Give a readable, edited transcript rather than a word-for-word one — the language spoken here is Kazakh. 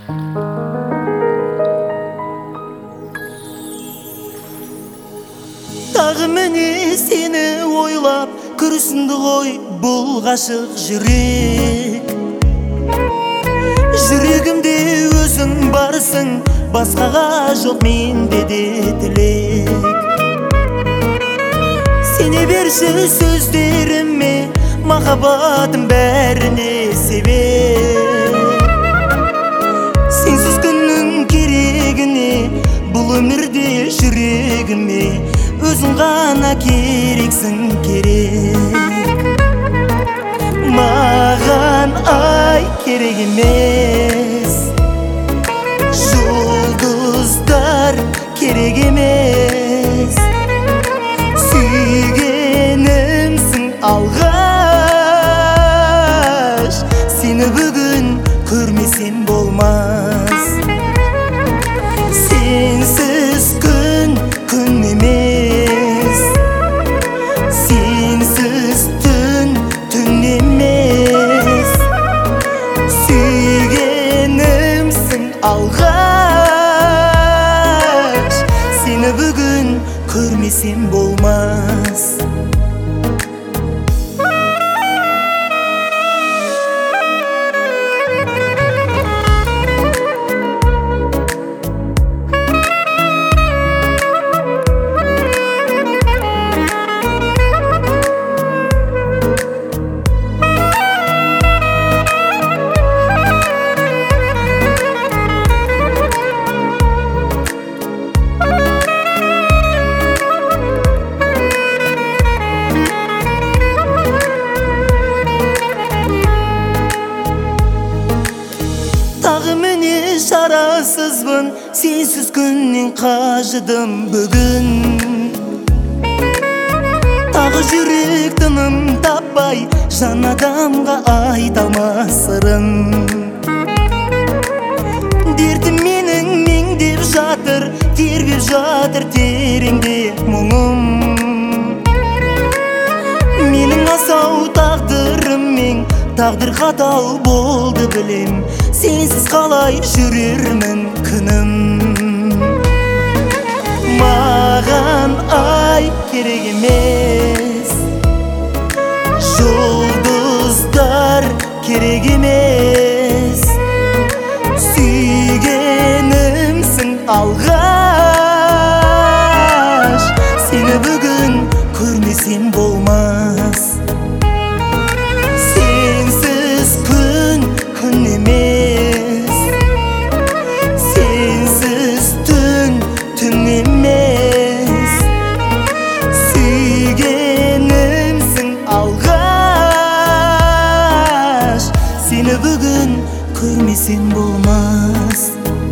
Тағы міне сені ойлап күрсінді ғой бұл ғашық жүрек. Жүрегімде өзің барсың, басқаға жоқ менде де тілек. Сене берші сөздеріме, махаббатым бәріне себеп. Сенсіз күннің керегіне, бұл өмірде жүрегіме өзің ғана керексің, керек. Маған ай керек емес, жұлдыздар керек емес. Сүйгенімсің алғаш, сені бүгін көрмесем болмас. Сенсіз күн емес, сенсіз түн емес. Сүйгенімсің алғаш, сені бүгін көрмесем болмас. Тағы міне шарасызбын, сенсіз күннен қажыдым бүгін. Тағы жүрек тыным таппай, жан адамға айта алмас сырын. Дертім менің меңдеп жатыр, тербеп жатыр тереңде мұңым. Менің асау тағдырыммен тағдыр қатал болды білем, сенсіз қалай жүрермін күнім. Маған ай керек емес, жұлдыздар керек емес. Сүйгенімсің алғаш, сені бүгін көрмесем болмас. Сенсіз күн емес, сенсіз түн емес. Сүйгенімсің алғаш, сені бүгін көрмесем болмас.